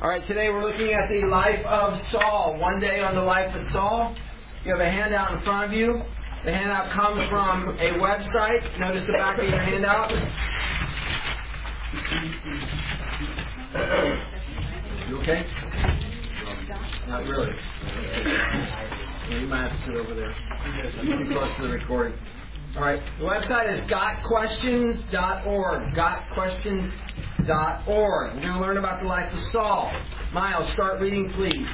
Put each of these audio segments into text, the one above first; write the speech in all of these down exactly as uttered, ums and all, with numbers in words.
All right, today we're looking at the life of Saul. One day on the life of Saul. You have a handout in front of you. The handout comes from a website. Notice the back of your handout. You okay? Not really. Yeah, you might have to sit over there. You're too close to the recording. All right. The website is got questions dot org. got questions dot org. We're going to learn about the life of Saul. Miles, start reading, please.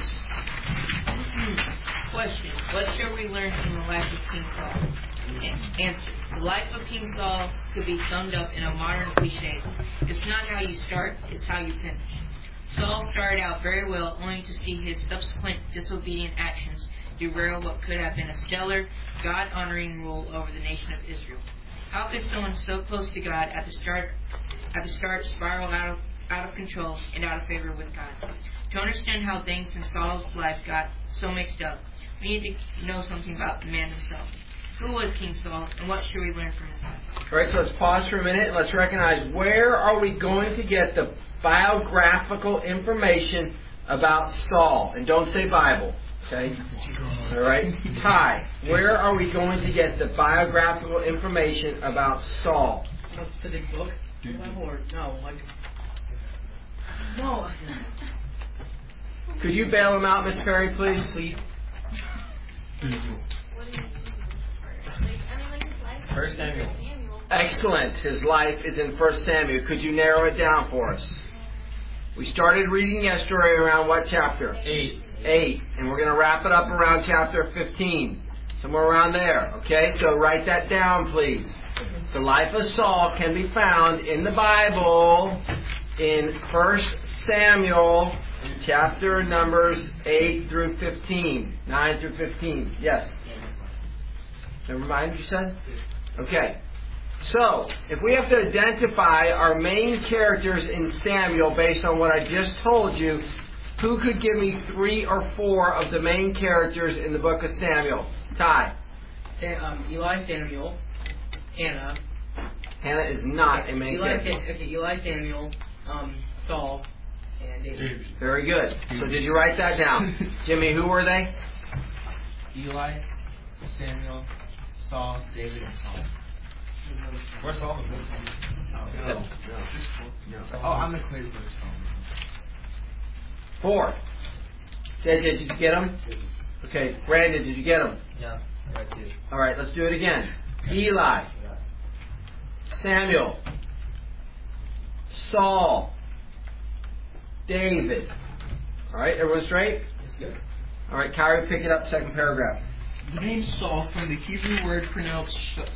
Question. What shall we learn from the life of King Saul? Answer. The life of King Saul could be summed up in a modern cliche. It's not how you start, it's how you finish. Saul started out very well, only to see his subsequent disobedient actions derail what could have been a stellar, God-honoring rule over the nation of Israel. How could someone so close to God at the start at the start spiral out of, out of control and out of favor with God? To understand how things in Saul's life got so mixed up, we need to know something about the man himself. Who was King Saul, and what should we learn from his life? All right, so let's pause for a minute and let's recognize, where are we going to get the biographical information about Saul? And don't say Bible, okay? All right, Ty, where are we going to get the biographical information about Saul? A specific book? Or no, like no. Could you bail him out, Miss Perry, please? Please. First Samuel. Excellent. His life is in First Samuel. Could you narrow it down for us? We started reading yesterday around what chapter? Eight. Eight. And we're going to wrap it up around chapter fifteen. Somewhere around there. Okay? So write that down, please. The life of Saul can be found in the Bible in First Samuel chapter numbers eight through fifteen. nine through fifteen. Yes? Never mind, you said? Okay. So, if we have to identify our main characters in Samuel based on what I just told you, who could give me three or four of the main characters in the book of Samuel? Ty. Um, Eli, Samuel, Hannah. Hannah is not a main Eli, character. Dan- okay, Eli, Samuel, um, Saul, and David. Very good. So did you write that down? Jimmy, who were they? Eli, Samuel, Saul, David, and Saul. Where's Saul? Oh, no. No. Oh, I'm the quiz or Four. J J, did you get them? Okay. Brandon, did you get them? Yeah, right here. All right, let's do it again. Eli, Samuel, Saul, David. All right, everyone straight? Yes. All right, Kyrie, pick it up, second paragraph. The name Saul, from the Hebrew word pronounced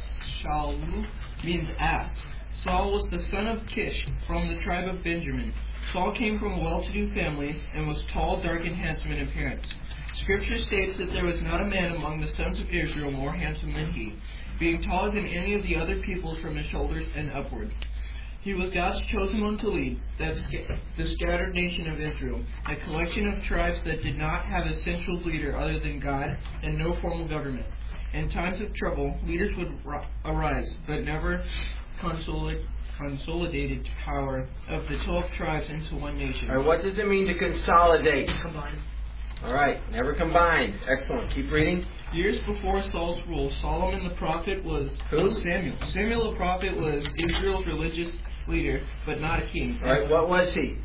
Shaul, means asked. Saul was the son of Kish, from the tribe of Benjamin. Saul came from a well-to-do family, and was tall, dark, and handsome in appearance. Scripture states that there was not a man among the sons of Israel more handsome than he, being taller than any of the other peoples from his shoulders and upward. He was God's chosen one to lead that sca- the scattered nation of Israel, a collection of tribes that did not have a central leader other than God and no formal government. In times of trouble, leaders would ri- arise, but never consolid- consolidated power of the twelve tribes into one nation. All right, what does it mean to consolidate? Combined. All right, never combined. Excellent. Keep reading. Years before Saul's rule, Solomon the prophet was Who? oh, Samuel. Samuel the prophet was Israel's religious leader, but not a king. All right, what was he?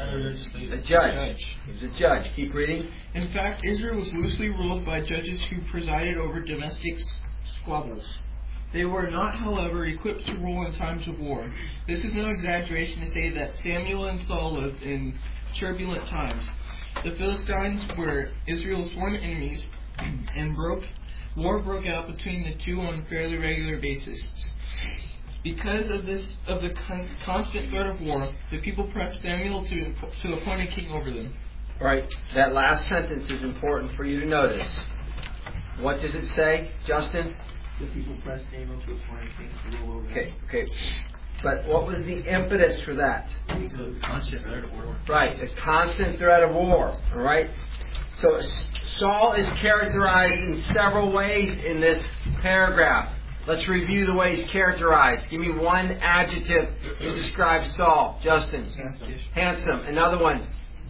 A judge. He was a judge. Keep reading. In fact, Israel was loosely ruled by judges who presided over domestic squabbles. They were not, however, equipped to rule in times of war. This is no exaggeration to say that Samuel and Saul lived in turbulent times. The Philistines were Israel's sworn enemies, and broke, war broke out between the two on a fairly regular basis. Because of this, of the con- constant threat of war, the people pressed Samuel to to appoint a king over them. All right, that last sentence is important for you to notice. What does it say, Justin? The people pressed Samuel to appoint a king to rule over them. Okay, okay. But what was the impetus for that? The constant threat of war. Right, a constant threat of war. All right? So Saul is characterized in several ways in this paragraph. Let's review the way he's characterized. Give me one adjective to describe Saul. Justin. Handsome. Handsome. Another one.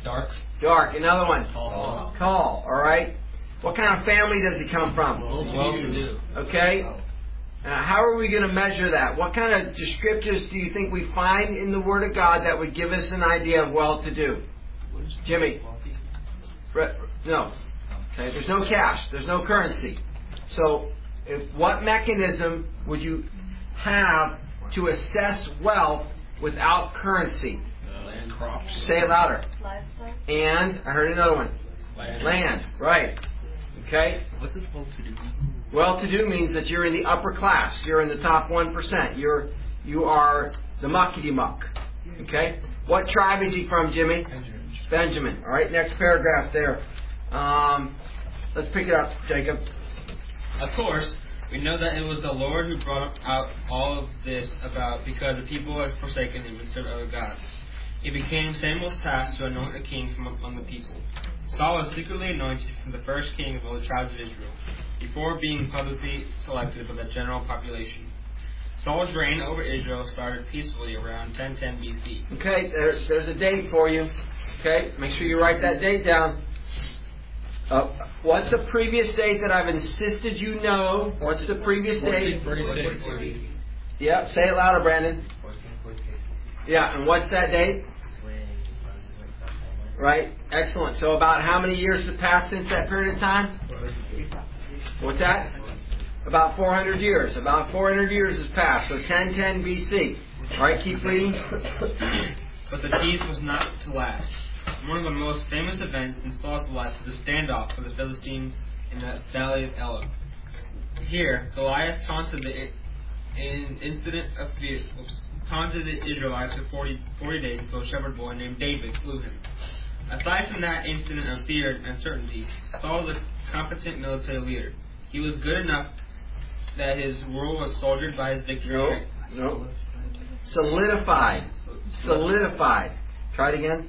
Dark. Dark. Another one. Tall. Tall. All right. What kind of family does he come from? Well-to-do. Okay. Uh, how are we going to measure that? What kind of descriptors do you think we find in the Word of God that would give us an idea of well-to-do? Jimmy. Re- no. Okay. There's no cash. There's no currency. So, if, what mechanism would you have to assess wealth without currency? Uh, land crops. Say it louder. Livestock. And I heard another one. Land. Land. Right. Okay. What's this supposed to do? Well-to-do means that you're in the upper class. You're in the top one percent. You're you are the muckety-muck. Okay. What tribe is he from, Jimmy? Benjamin. Benjamin. All right. Next paragraph there. Um, let's pick it up, Jacob. Of course, we know that it was the Lord who brought out all of this about because the people had forsaken him and served other gods. It became Samuel's task to anoint a king from among the people. Saul was secretly anointed from the first king of all the tribes of Israel, before being publicly selected by the general population. Saul's reign over Israel started peacefully around ten ten B C. Okay, there's, there's a date for you. Okay, make sure you write that date down. Uh, what's the previous date that I've insisted you know? What's the previous date? forty-six. Yeah, say it louder, Brandon. Yeah, and what's that date? Right, excellent. So about how many years have passed since that period of time? What's that? About four hundred years. About four hundred years has passed. So ten ten B C. All right, keep reading. But the peace was not to last. One of the most famous events in Saul's life was a standoff with the Philistines in the Valley of Elah. Here, Goliath taunted the in incident of oops, taunted the Israelites for forty, forty days until a shepherd boy named David slew him. Aside from that incident of fear and uncertainty, Saul was a competent military leader. He was good enough that his rule was soldiered by his victory. No, no. Solidified. Solidified. Try it again.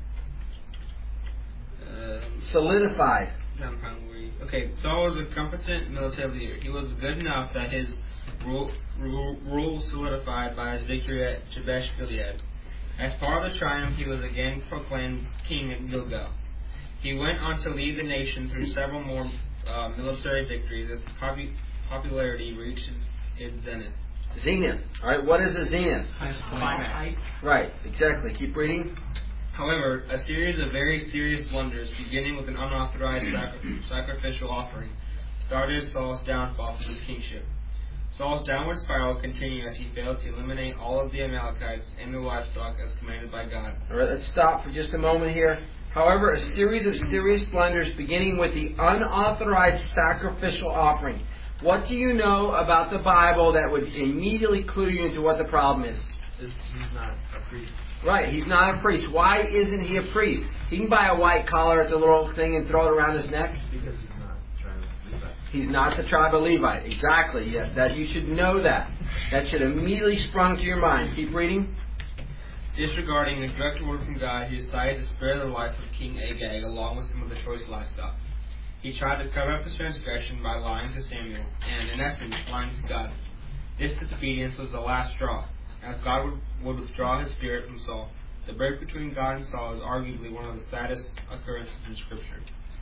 Um, Solidified. I'm kind of worried. Okay, Saul was a competent military leader. He was good enough that his rule, rule, rule solidified by his victory at Jabesh Gilead. As part of the triumph, he was again proclaimed king at Gilgal. He went on to lead the nation through several more uh, military victories as popu- popularity reached its zenith. Zenith. All right, what is a zenith? Climax. Right, exactly. Keep reading. However, a series of very serious blunders, beginning with an unauthorized sacri- sacrificial offering, started Saul's downfall from his kingship. Saul's downward spiral continued as he failed to eliminate all of the Amalekites and the livestock as commanded by God. All right, let's stop for just a moment here. However, a series of serious blunders beginning with the unauthorized sacrificial offering. What do you know about the Bible that would immediately clue you into what the problem is? He's not a priest. Right, he's not a priest. Why isn't he a priest? He can buy a white collar at the little thing and throw it around his neck. Because he's not trying to Levi. He's not the tribe of Levite. Exactly, yes. That you should know that. That should immediately sprung to your mind. Keep reading. Disregarding the direct order from God, he decided to spare the life of King Agag along with some of the choice livestock. He tried to cover up his transgression by lying to Samuel, and in essence, lying to God. This disobedience was the last straw, as God would, would withdraw his spirit from Saul. The break between God and Saul is arguably one of the saddest occurrences in Scripture.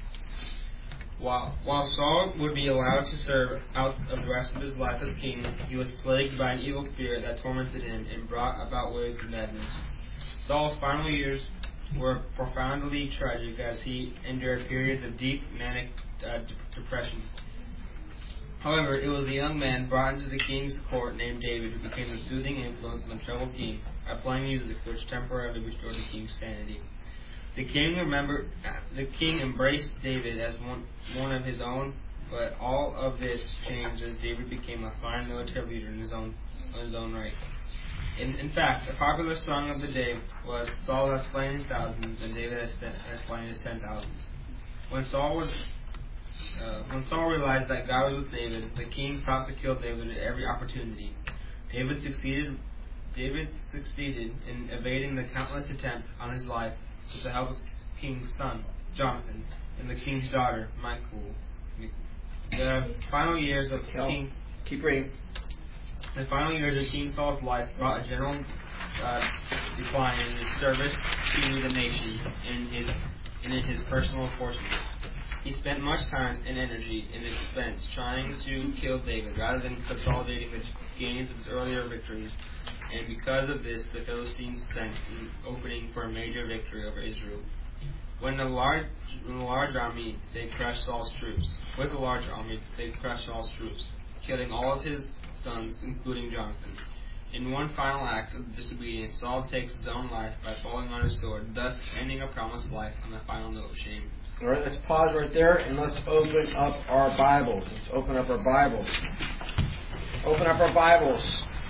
While, while Saul would be allowed to serve out of the rest of his life as king, he was plagued by an evil spirit that tormented him and brought about waves of madness. Saul's final years were profoundly tragic as he endured periods of deep manic uh, de- depression. However, it was a young man brought into the king's court named David who became the soothing influence on the troubled king by playing music which temporarily restored the king's sanity. The king remembered, the king embraced David as one, one of his own, but all of this changed as David became a fine military leader in his own, in his own right. In, in fact, a popular song of the day was Saul has slain his thousands and David has, has slain his ten thousands. When Saul was uh, when Saul realized that God was with David, the king sought to kill David at every opportunity. David succeeded. David succeeded in evading the countless attempts on his life with the help of the king's son, Jonathan, and the king's daughter, Michal. The final years of Kel, King. Keep reading. The final years of King Saul's life brought a general uh, decline in his service to the nation and, his, and in his personal fortunes. He spent much time and energy and expense trying to kill David rather than consolidating the gains of his earlier victories, and because of this, the Philistines sent an opening for a major victory over Israel. When the large, when the large army, they crushed Saul's troops. With the large army, they crushed Saul's troops, killing all of his sons, including Jonathan. In one final act of disobedience, Saul takes his own life by falling on his sword, thus ending a promised life on the final note of shame. All right, let's pause right there and let's open up our Bibles. Let's open up our Bibles. Open up our Bibles.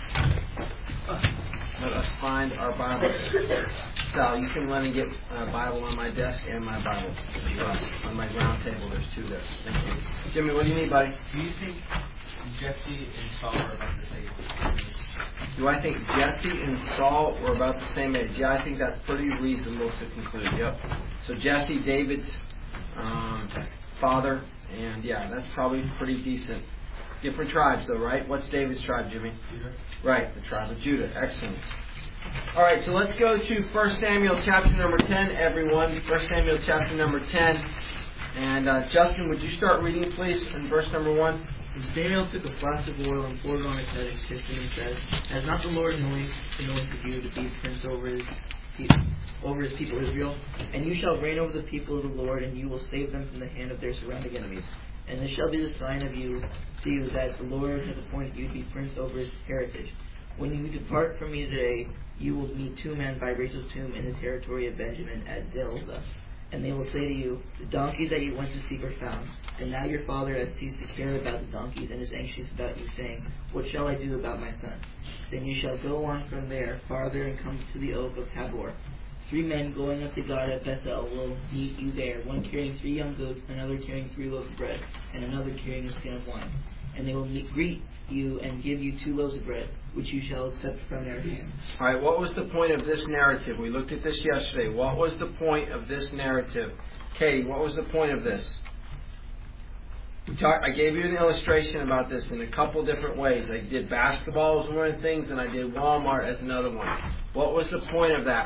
Let us find our Bibles. Sal, you can let me get a Bible on my desk and my Bible as well. On my ground table, there's two there. Thank you. Jimmy, what do you need, buddy? Do you think Jesse and Saul are about the same age? Do I think Jesse and Saul were about the same age? Yeah, I think that's pretty reasonable to conclude. Yep. So Jesse, David's um, father, and yeah, that's probably pretty decent. Different tribes, though, right? What's David's tribe, Jimmy? Judah. Right, the tribe of Judah. Excellent. All right, so let's go to First Samuel chapter number ten, everyone. First Samuel chapter number ten. And uh, Justin, would you start reading, please, in verse number one? And Samuel took a flask of oil and poured it on his head and kissed him and said, Has not the Lord anointed you to be prince over his people, over his people Israel? And you shall reign over the people of the Lord, and you will save them from the hand of their surrounding enemies. And this shall be the sign of you to you that the Lord has appointed you to be prince over his heritage. When you depart from me today, you will meet two men by Rachel's tomb in the territory of Benjamin at Zelzah. And they will say to you, The donkeys that you went to seek are found. And now your father has ceased to care about the donkeys and is anxious about you, saying, What shall I do about my son? Then you shall go on from there farther and come to the oak of Tabor. Three men going up to God at Bethel will meet you there, one carrying three young goats, another carrying three loaves of bread, and another carrying a skin of wine. And they will meet, greet you and give you two loaves of bread, which you shall accept from their hands. All right, what was the point of this narrative? We looked at this yesterday. What was the point of this narrative? Katie, what was the point of this? We talked, I gave you an illustration about this in a couple different ways. I did basketball as one of the things, and I did Walmart as another one. What was the point of that?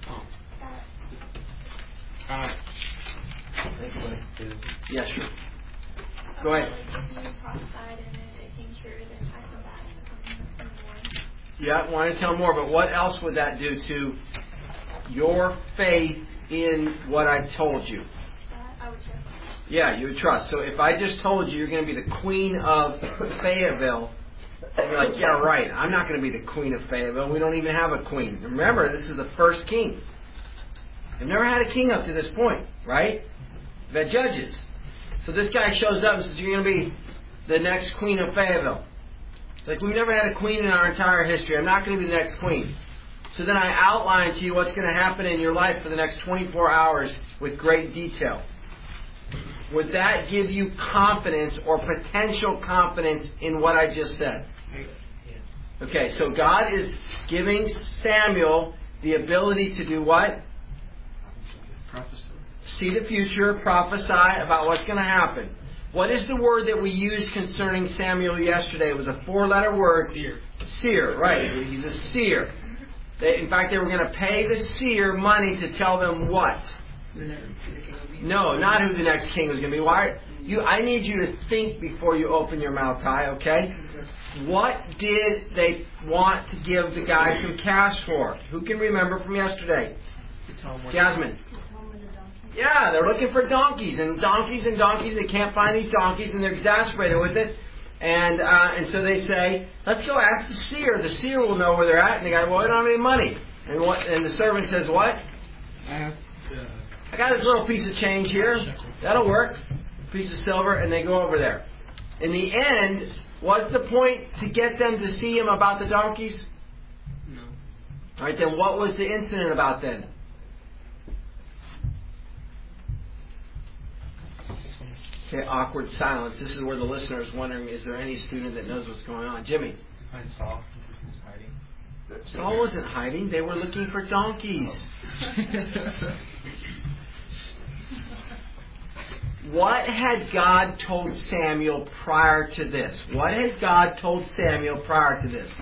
Uh, Thanks, buddy. Yeah, sure. Go ahead. Yeah, I want to tell more, but what else would that do to your faith in what I told you? I would trust. Yeah, you would trust. So if I just told you you're going to be the queen of Fayetteville, and you're like, yeah, right, I'm not going to be the queen of Fayetteville. We don't even have a queen. Remember, this is the first king. I've never had a king up to this point, right? We've had judges. So this guy shows up and says, you're going to be the next queen of Fayetteville. Like, we've never had a queen in our entire history. I'm not going to be the next queen. So then I outline to you what's going to happen in your life for the next twenty-four hours with great detail. Would that give you confidence or potential confidence in what I just said? Okay, so God is giving Samuel the ability to do what? Prophesy. See the future, prophesy about what's going to happen. What is the word that we used concerning Samuel yesterday? It was a four-letter word. Seer. Seer, right. He's a seer. They, in fact, they were going to pay the seer money to tell them what? No, not who the next king was going to be. Why? You, I need you to think before you open your mouth, Ty, okay? What did they want to give the guy some cash for? Who can remember from yesterday? Jasmine. Yeah, they're looking for donkeys and donkeys and donkeys. They can't find these donkeys, and they're exasperated with it. And uh, and so they say, let's go ask the seer. The seer will know where they're at. And the guy, well, I don't have any money. And what? And the servant says, what? I have uh, I got this little piece of change here. That'll work. Piece of silver, and they go over there. In the end, what's the point to get them to see him about the donkeys? no. All right, then what was the incident about then? Okay, awkward silence. This is where the listener is wondering, is there any student that knows what's going on? Jimmy. Find Saul. He was hiding. Saul wasn't hiding. They were looking for donkeys. what had God told Samuel prior to this? What had God told Samuel prior to this?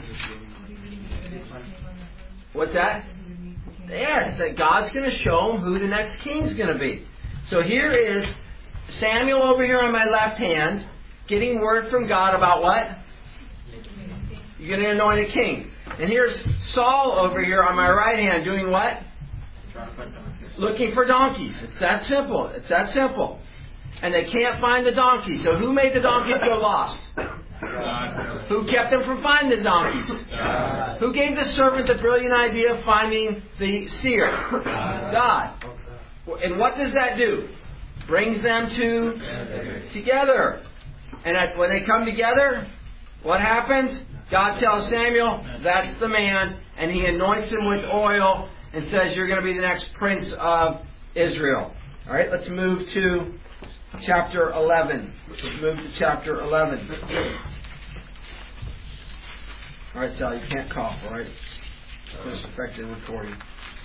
What's that? Yes, that God's going to show him who the next king's going to be. So here is Samuel over here on my left hand, getting word from God about what? You're going to anoint a king. And here's Saul over here on my right hand doing what? Looking for donkeys. It's that simple. It's that simple. And they can't find the donkeys. So who made the donkeys go lost? God. Who kept them from finding the donkeys? God. Who gave the servant the brilliant idea of finding the seer? God. God. And what does that do? Brings them to together. And at, when they come together, what happens? God tells Samuel, that's the man, and he anoints him with oil and says, you're going to be the next prince of Israel. All right, let's move to chapter eleven. Let's move to chapter eleven. All right, Sal, you can't cough, all right? It's affecting recording.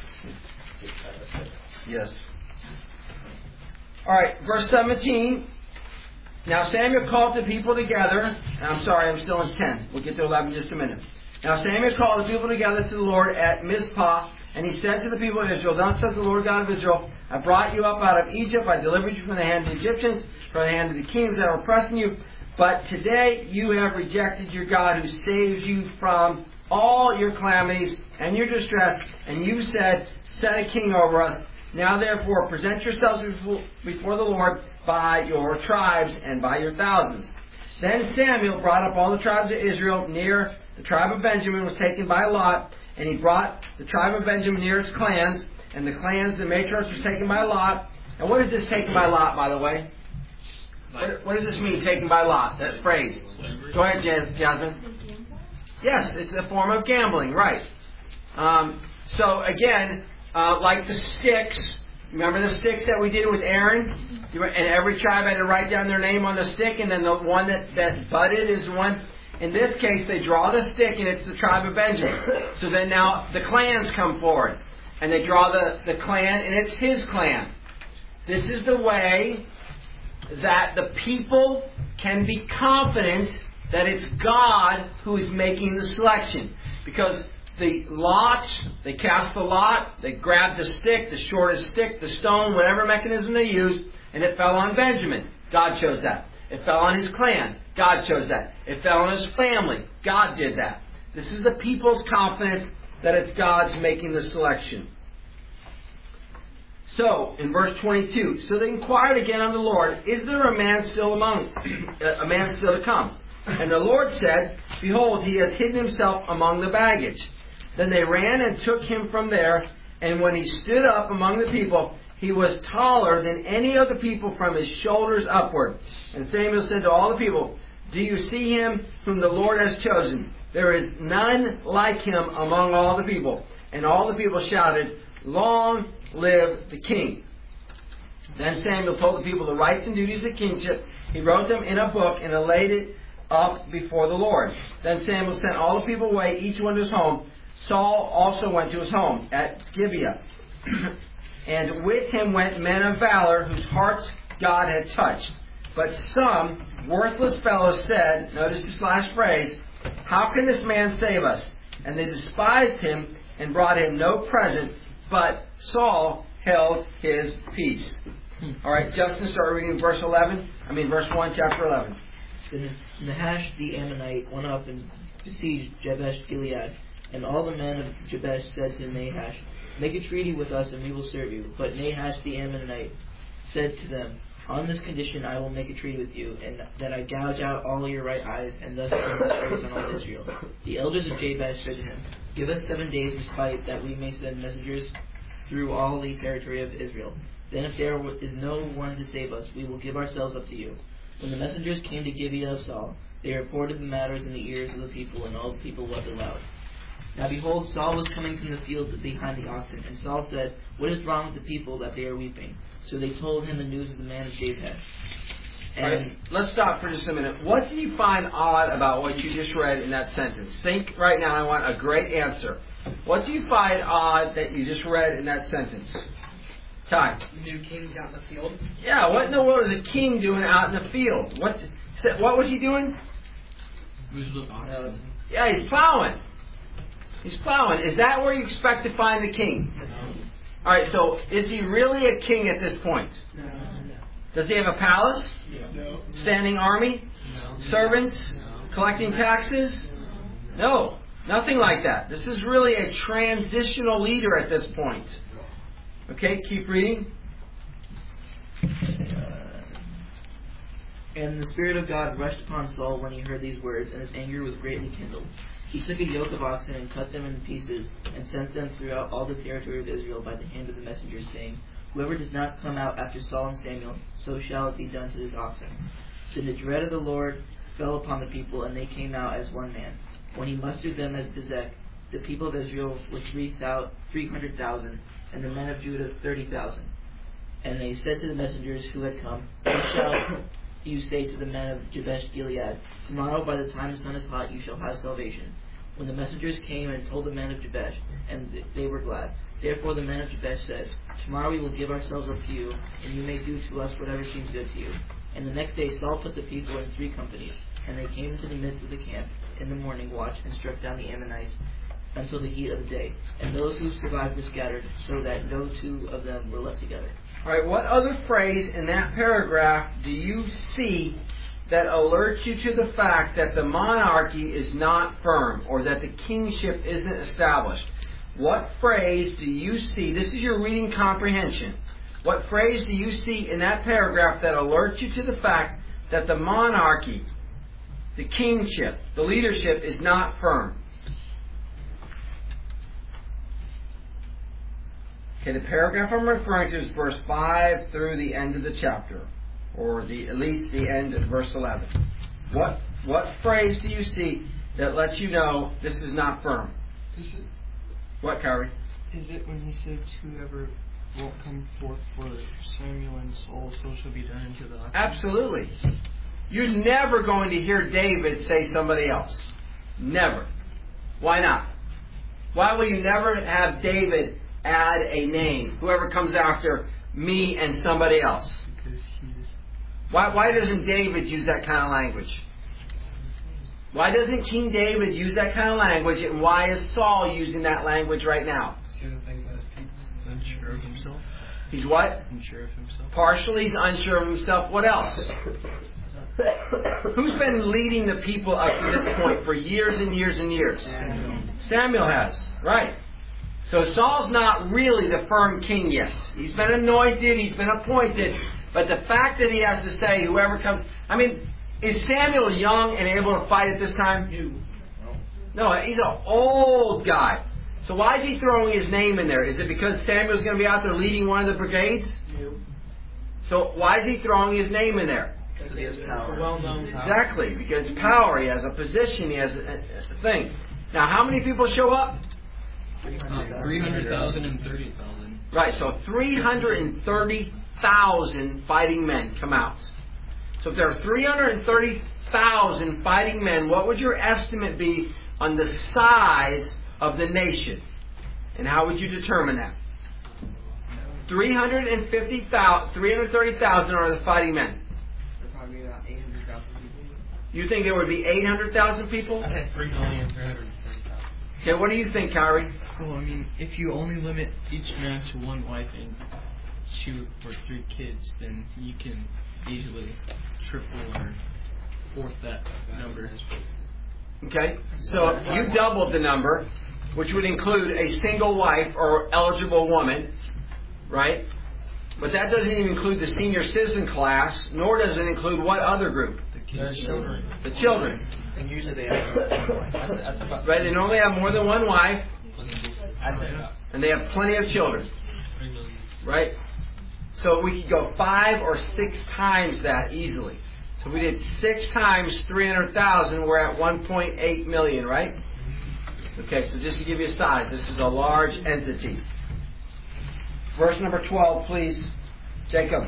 Yes. All right, verse seventeen. Now Samuel called the people together. And I'm sorry, I'm still in ten. We'll get to eleven in just a minute. Now Samuel called the people together to the Lord at Mizpah, and he said to the people of Israel, thus says the Lord God of Israel, I brought you up out of Egypt, I delivered you from the hand of the Egyptians, from the hand of the kings that were oppressing you. But today you have rejected your God who saves you from all your calamities and your distress, and you said, set a king over us. Now therefore present yourselves before the Lord by your tribes and by your thousands. Then Samuel brought up all the tribes of Israel near the tribe of Benjamin was taken by Lot, and he brought the tribe of Benjamin near its clans, and the clans, the matriarchs, was taken by Lot. And what is this taken by Lot, by the way? What, what does this mean, taken by Lot, that phrase? Go ahead, Jasmine. Yes, it's a form of gambling, right. Um, so again, uh, like the sticks, remember the sticks that we did with Aaron? And every tribe had to write down their name on the stick, and then the one that, that budded is the one. In this case, they draw the stick, and it's the tribe of Benjamin. So then now the clans come forward, and they draw the, the clan, and it's his clan. This is the way that the people can be confident that it's God who is making the selection. Because the lot, they cast the lot, they grabbed the stick, the shortest stick, the stone, whatever mechanism they used, and it fell on Benjamin. God chose that. It fell on his clan. God chose that. It fell on his family. God did that. This is the people's confidence that it's God's making the selection. So, in verse twenty-two, so they inquired again of the Lord, is there a man still among, a man still to come? And the Lord said, behold, he has hidden himself among the baggage. Then they ran and took him from there, and when he stood up among the people, he was taller than any of the people from his shoulders upward. And Samuel said to all the people, do you see him whom the Lord has chosen? There is none like him among all the people. And all the people shouted, long live the king. Then Samuel told the people the rights and duties of kingship. He wrote them in a book and laid it up before the Lord. Then Samuel sent all the people away, each one to his home. Saul also went to his home at Gibeah. And with him went men of valor, whose hearts God had touched. But some worthless fellows said, notice the slash phrase, how can this man save us? And they despised him and brought him no present, but Saul held his peace. All right, Justin, start reading verse eleven. I mean, verse one, chapter eleven. Then Nahash the Ammonite went up and besieged Jabesh Gilead. And all the men of Jabesh said to Nahash, make a treaty with us, and we will serve you. But Nahash the Ammonite said to them, on this condition I will make a treaty with you, and that I gouge out all your right eyes, and thus bring disgrace on all Israel. The elders of Jabesh said to him, give us seven days' respite, that we may send messengers through all the territory of Israel. Then if there is no one to save us, we will give ourselves up to you. When the messengers came to Gibeah of Saul, they reported the matters in the ears of the people, and all the people wept aloud. Now behold, Saul was coming from the field behind the oxen, and Saul said, what is wrong with the people that they are weeping? So they told him the news of the man of Jabesh. And right. Let's stop for just a minute. What do you find odd about what you just read in that sentence? Think right now, I want a great answer. What do you find odd that you just read in that sentence? Ty. New kings out in the field. Yeah, what in the world is a king doing out in the field? What what was he doing? Yeah, he's plowing. He's plowing. Is that where you expect to find the king? All right, so is he really a king at this point? No. Does he have a palace? No. Standing army? Servants? Collecting taxes? No, nothing like that. This is really a transitional leader at this point. Okay, keep reading. And the Spirit of God rushed upon Saul when he heard these words, and his anger was greatly kindled. He took a yoke of oxen and cut them in pieces, and sent them throughout all the territory of Israel by the hand of the messengers, saying, Whoever does not come out after Saul and Samuel, so shall it be done to his oxen. Then the dread of the Lord fell upon the people, and they came out as one man. When he mustered them at Bezek, the people of Israel were three hundred thousand, and the men of Judah thirty thousand. And they said to the messengers who had come, What shall you say to the men of Jabesh Gilead? Tomorrow by the time the sun is hot you shall have salvation. When the messengers came and told the men of Jabesh, and they were glad. Therefore the men of Jabesh said, Tomorrow we will give ourselves up to you, and you may do to us whatever seems good to you. And the next day Saul put the people in three companies, and they came into the midst of the camp in the morning watch, and struck down the Ammonites until the heat of the day. And those who survived were scattered, so that no two of them were left together. All right, what other phrase in that paragraph do you see that alerts you to the fact that the monarchy is not firm, or that the kingship isn't established? What phrase do you see? This is your reading comprehension. What phrase do you see in that paragraph that alerts you to the fact that the monarchy, the kingship, the leadership is not firm? Okay, the paragraph I'm referring to is verse five through the end of the chapter, or the at least the end of verse eleven. What what phrase do you see that lets you know this is not firm? Is it, What, Kyrie? is it when he said, Whoever won't come forth for Samuel and Saul, so shall be done into the oxen? Absolutely. You're never going to hear David say somebody else. Never. Why not? Why will you never have David add a name? Whoever comes after me and somebody else. Because he's... Why, why doesn't David use that kind of language? Why doesn't King David use that kind of language, and why is Saul using that language right now? He's unsure of himself. He's what? Unsure of himself. Partially, he's unsure of himself. What else? Who's been leading the people up to this point for years and years and years? Samuel. Samuel has. Right. So Saul's not really the firm king yet. He's been anointed, he's been appointed, but the fact that he has to say whoever comes... I mean, is Samuel young and able to fight at this time? No, he's an old guy. So why is he throwing his name in there? Is it because Samuel's going to be out there leading one of the brigades? So why is he throwing his name in there? Because he has power. Well-known power. Exactly, because power, he has a position, he has a, a thing. Now, how many people show up? three hundred thousand and thirty thousand. Right, so three hundred thirty thousand fighting men come out. So if there are three hundred thirty thousand fighting men, what would your estimate be on the size of the nation? And how would you determine that? three hundred fifty thousand, three hundred thirty thousand are the fighting men. There probably about eight hundred thousand people. You think there would be eight hundred thousand people? I said three million three hundred thirty thousand. Okay, what do you think, Kyrie? Well, I mean, if you only limit each man to one wife and two or three kids, then you can easily triple or fourth that number. Okay, so you doubled the number, which would include a single wife or eligible woman, right? But that doesn't even include the senior citizen class, nor does it include what other group? The kids. Children. The children. And usually they have That's, that's about Right, they normally have more than one wife, I'd say about and they have plenty of children, three million. right? So we could go five or six times that easily. So we did six times three hundred thousand, we're at one point eight million, right? Okay, so just to give you a size, this is a large entity. Verse number twelve, please. Jacob.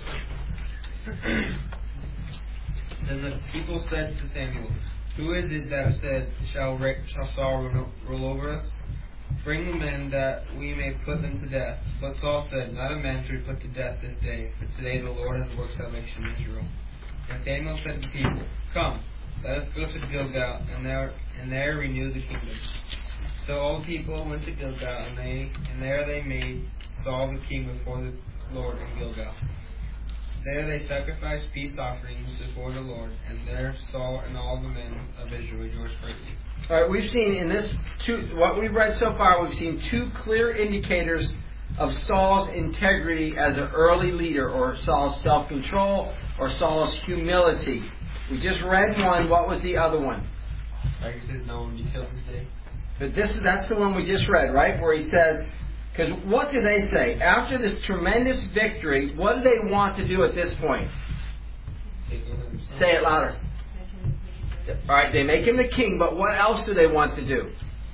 Then the people said to Samuel, Who is it that said, Shall, re- shall Saul rule rule over us? Bring the men that we may put them to death. But Saul said, Not a man shall be put to death this day, for today the Lord has worked salvation in Israel. And Samuel said to the people, Come, let us go to Gilgal, and there and there renew the kingdom. So all the people went to Gilgal, and they and there they made Saul the king before the Lord in Gilgal. There they sacrificed peace offerings before the Lord, and there Saul and all the men of Israel rejoiced greatly. All right, we've seen in this two, what we've read so far, we've seen two clear indicators of Saul's integrity as an early leader, or Saul's self-control, or Saul's humility. We just read one. What was the other one? Like he says, no one will be killed this day. But this that's the one we just read, right? Where he says, because what do they say? After this tremendous victory, what do they want to do at this point? Say it louder. All right, they make him the king, but what else do they want to do?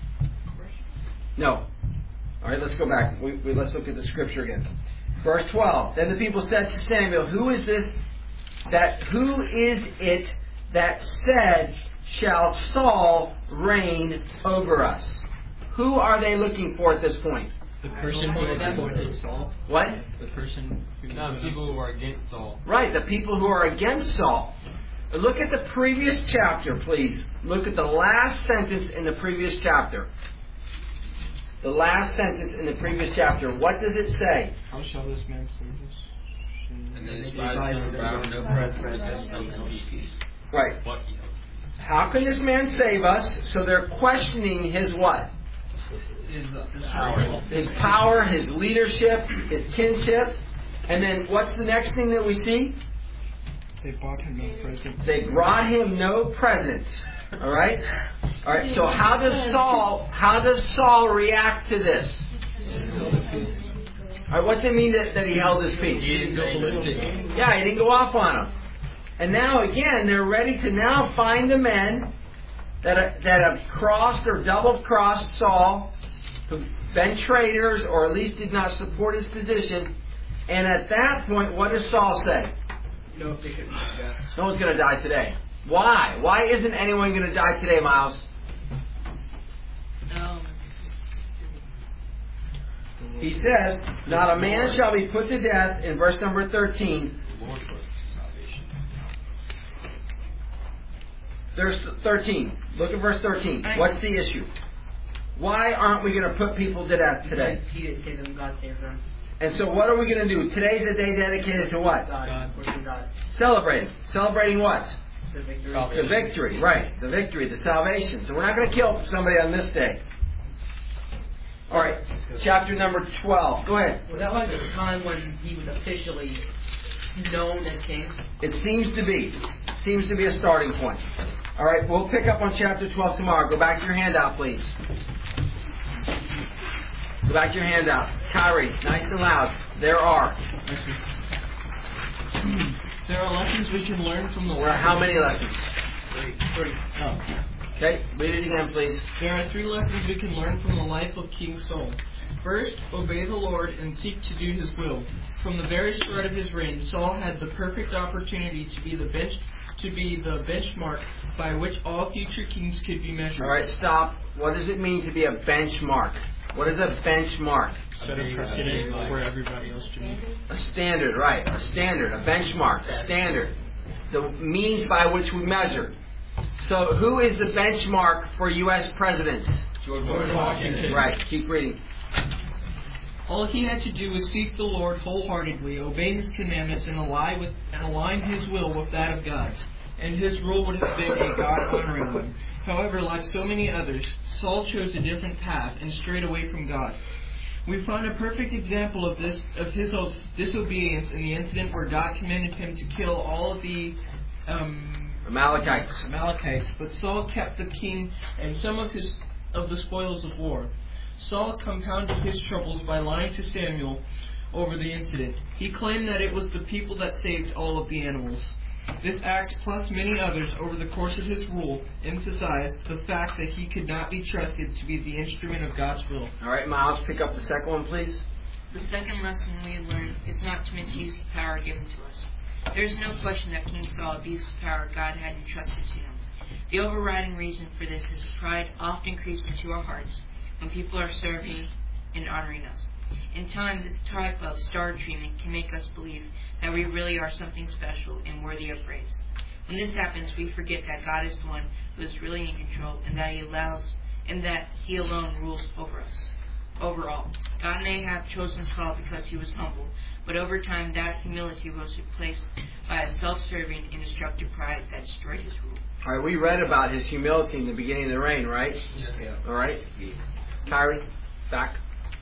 No. All right, let's go back. We, we, let's look at the scripture again. Verse twelve. Then the people said to Samuel, Who is this? That who is it that said, Shall Saul reign over us? Who are they looking for at this point? The person who appointed Saul. What? The person who... No, people who are against Saul. Right, the people who are against Saul. Look at the previous chapter, please. Look at the last sentence in the previous chapter. The last sentence in the previous chapter. What does it say? How shall this man save us? And then his spies found no presence. Right. How can this man save us? So they're questioning his what? His, his power. His power, his leadership, his kinship. And then what's the next thing that we see? They brought him no presents. They brought him no presents. All right? All right. So how does Saul how does Saul react to this? All right, what's it mean that, that he held his peace? He didn't go ballistic. Yeah, he didn't go off on him. And now again, they're ready to now find the men that are, that have crossed or double crossed Saul, who've been traitors or at least did not support his position. And at that point, what does Saul say? No, they couldn't do that. No one's going to die today. Why? Why isn't anyone going to die today, Miles? Um, He says, Not a man shall be put to death, in verse number thirteen. Verse thirteen. Look at verse thirteen. What's the issue? Why aren't we going to put people to death today? He didn't say them, God saved them. And so what are we going to do? Today's a day dedicated to what? God. Worship God. Celebrating. Celebrating what? The victory. The victory, right. The victory, the salvation. So we're not going to kill somebody on this day. All right. Chapter number twelve. Go ahead. Was that like the time when he was officially known as king? It seems to be. It seems to be a starting point. All right. We'll pick up on chapter twelve tomorrow. Go back to your handout, please. Go back to your handout. Kyrie, nice and loud. There are. There are lessons we can learn from the There are how many lessons? Three. Three. Oh. Okay. Read it again, please. There are three lessons we can learn from the life of King Saul. First, obey the Lord and seek to do His will. From the very start of his reign, Saul had the perfect opportunity to be the bench to be the benchmark by which all future kings could be measured. All right. Stop. What does it mean to be a benchmark? What is a benchmark? Set a precedent for everybody else to meet. A standard, right. A standard, a benchmark, a standard. The means by which we measure. So who is the benchmark for U S presidents? George Washington. Right. Keep reading. All he had to do was seek the Lord wholeheartedly, obey His commandments, and align, with, and align His will with that of God's. And his rule would have been a God-honoring one. However, like so many others, Saul chose a different path and strayed away from God. We find a perfect example of this of his disobedience in the incident where God commanded him to kill all of the um, Amalekites. Amalekites, but Saul kept the king and some of his of the spoils of war. Saul compounded his troubles by lying to Samuel over the incident. He claimed that it was the people that saved all of the animals. This act, plus many others over the course of his rule, emphasized the fact that he could not be trusted to be the instrument of God's will. All right, Miles, pick up the second one, please. The second lesson we learn is not to misuse the power given to us. There is no question that King Saul abused the power God had entrusted to him. The overriding reason for this is pride often creeps into our hearts, when people are serving and honoring us. In time, this type of star treatment can make us believe that we really are something special and worthy of praise. When this happens, we forget that God is the one who is really in control, and that He allows, and that He alone rules over us. Overall, God may have chosen Saul because he was humble, but over time that humility was replaced by a self-serving and destructive pride that destroyed his rule. All right, we read about his humility in the beginning of the reign, right? Yeah. All right. Kyrie, back.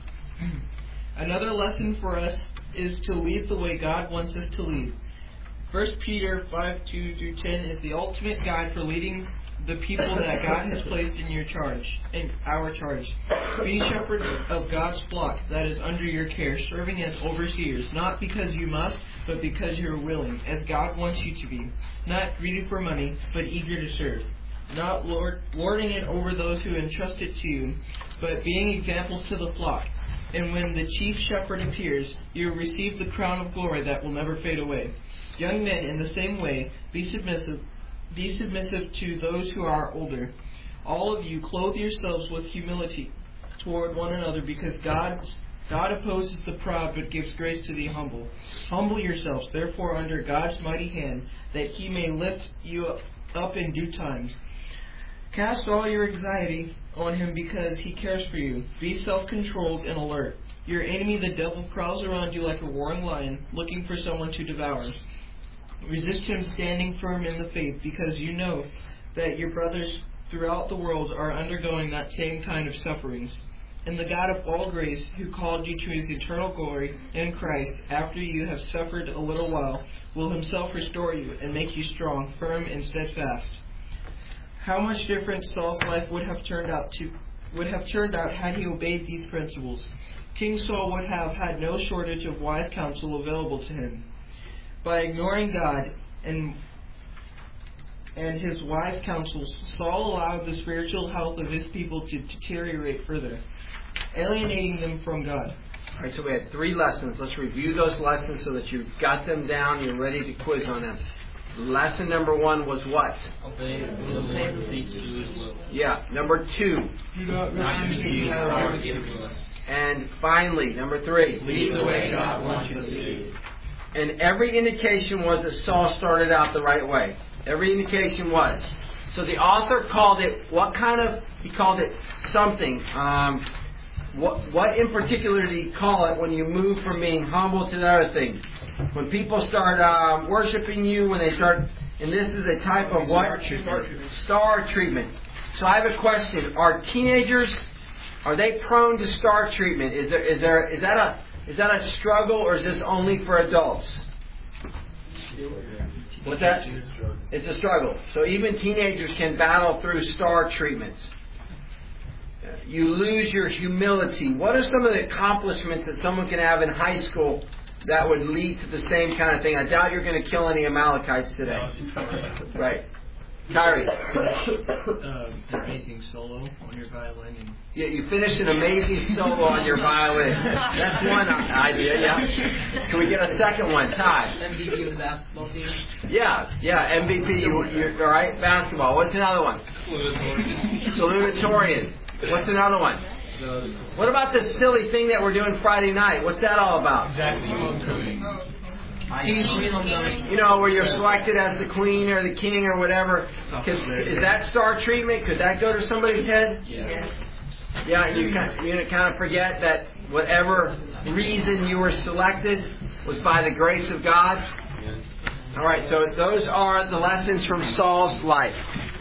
Another lesson for us is to lead the way God wants us to lead. First Peter five two through ten is the ultimate guide for leading the people that God has placed in your charge, in our charge. Be shepherd of God's flock that is under your care, serving as overseers, not because you must, but because you are willing, as God wants you to be. Not greedy for money, but eager to serve. Not lord, lording it over those who entrust it to you, but being examples to the flock. And when the chief shepherd appears, you will receive the crown of glory that will never fade away. Young men, in the same way, be submissive. Be submissive to those who are older. All of you clothe yourselves with humility toward one another, because God, God opposes the proud but gives grace to the humble. Humble yourselves, therefore, under God's mighty hand, that He may lift you up in due time. Cast all your anxiety on Him, because He cares for you. Be self-controlled and alert. Your enemy, the devil, prowls around you like a roaring lion, looking for someone to devour. Resist him, standing firm in the faith, because you know that your brothers throughout the world are undergoing that same kind of sufferings. And the God of all grace, who called you to His eternal glory in Christ, after you have suffered a little while, will Himself restore you and make you strong, firm, and steadfast. How much different Saul's life would have turned out to would have turned out had he obeyed these principles. King Saul would have had no shortage of wise counsel available to him. By ignoring God and and His wise counsels, Saul allowed the spiritual health of his people to deteriorate further, alienating them from God. All right, so we had three lessons. Let's review those lessons so that you've got them down, you're ready to quiz on them. Lesson number one was what? Obey the Lord, seek to do His will. Yeah. Number two. Do not Not refuse be the proud power. or given. And finally, number three. Lead the way God wants you to lead. And every indication was that Saul started out the right way. Every indication was. So the author called it, what kind of, he called it something. Um, what, what in particular did he call it when you move from being humble to the other thing? When people start uh, worshiping you, when they start, and this is a type of what? Star treatment. Star treatment. So I have a question. Are teenagers, are they prone to star treatment? Is there, is there, is that a, Is that a struggle, or is this only for adults? What's that? It's a struggle. So even teenagers can battle through star treatment. You lose your humility. What are some of the accomplishments that someone can have in high school that would lead to the same kind of thing? I doubt you're going to kill any Amalekites today. Right. Kyrie. Uh, an amazing solo on your violin. And Yeah, you finished an amazing solo on your violin. That's one idea, yeah. Can we get a second one? Ty. M V P of the basketball team. Yeah, yeah, M V P. You, you, all right, basketball. What's another one? Salutatorian. What's another one? What about this silly thing that we're doing Friday night? What's that all about? Exactly. You know, where you're selected as the queen or the king or whatever. 'Cause is that star treatment? Could that go to somebody's head? Yes. Yeah, and you kind, you kind of forget that whatever reason you were selected was by the grace of God. All right, so those are the lessons from Saul's life.